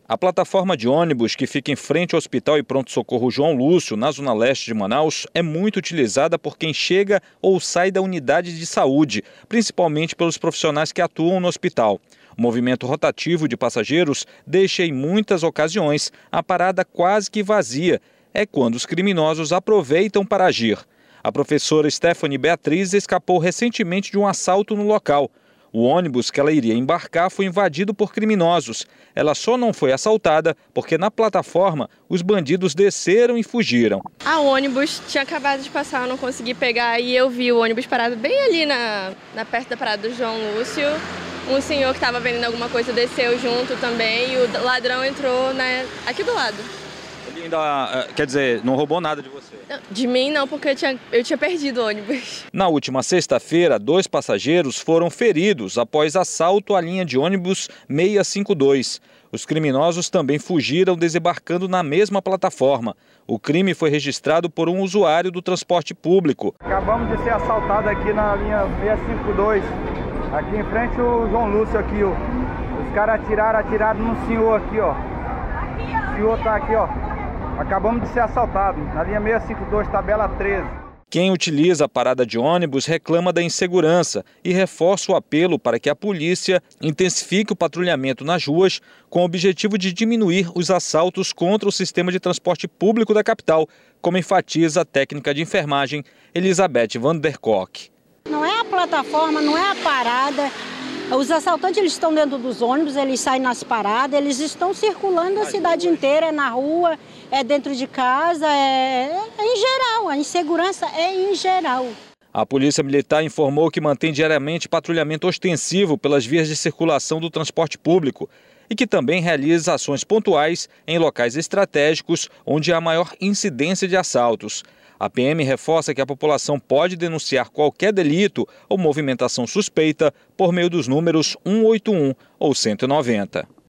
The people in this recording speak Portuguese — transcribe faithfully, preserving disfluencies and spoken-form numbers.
A plataforma de ônibus que fica em frente ao Hospital e Pronto-Socorro João Lúcio, na zona leste de Manaus, é muito utilizada por quem chega ou sai da unidade de saúde, principalmente pelos profissionais que atuam no hospital. O movimento rotativo de passageiros deixa em muitas ocasiões a parada quase que vazia. É quando os criminosos aproveitam para agir. A professora Stephanie Beatriz escapou recentemente de um assalto no local. O ônibus que ela iria embarcar foi invadido por criminosos. Ela só não foi assaltada porque na plataforma os bandidos desceram e fugiram. A ônibus tinha acabado de passar, eu não consegui pegar e eu vi o ônibus parado bem ali na, na perto da parada do João Lúcio. Um senhor que estava vendendo alguma coisa desceu junto também e o ladrão entrou, né, aqui do lado. Ele ainda, quer dizer, não roubou nada de você? De mim não, porque eu tinha, eu tinha perdido o ônibus. Na última sexta-feira, dois passageiros foram feridos após assalto à linha de ônibus seiscentos e cinquenta e dois. Os criminosos também fugiram desembarcando na mesma plataforma. O crime foi registrado por um usuário do transporte público. Acabamos de ser assaltados aqui na linha seiscentos e cinquenta e dois. Aqui em frente o João Lúcio aqui, ó. Os caras atiraram, atiraram num senhor aqui, ó. O senhor tá aqui, ó. Acabamos de ser assaltados, na linha seiscentos e cinquenta e dois, tabela treze. Quem utiliza a parada de ônibus reclama da insegurança e reforça o apelo para que a polícia intensifique o patrulhamento nas ruas com o objetivo de diminuir os assaltos contra o sistema de transporte público da capital, como enfatiza a técnica de enfermagem Elizabeth Vanderkock. Não é a plataforma, não é a parada. Os assaltantes eles estão dentro dos ônibus, eles saem nas paradas, eles estão circulando a cidade inteira, é na rua, é dentro de casa, é, é em geral, a insegurança é em geral. A Polícia Militar informou que mantém diariamente patrulhamento ostensivo pelas vias de circulação do transporte público e que também realiza ações pontuais em locais estratégicos onde há maior incidência de assaltos. A P M reforça que a população pode denunciar qualquer delito ou movimentação suspeita por meio dos números um oito um ou cento e noventa.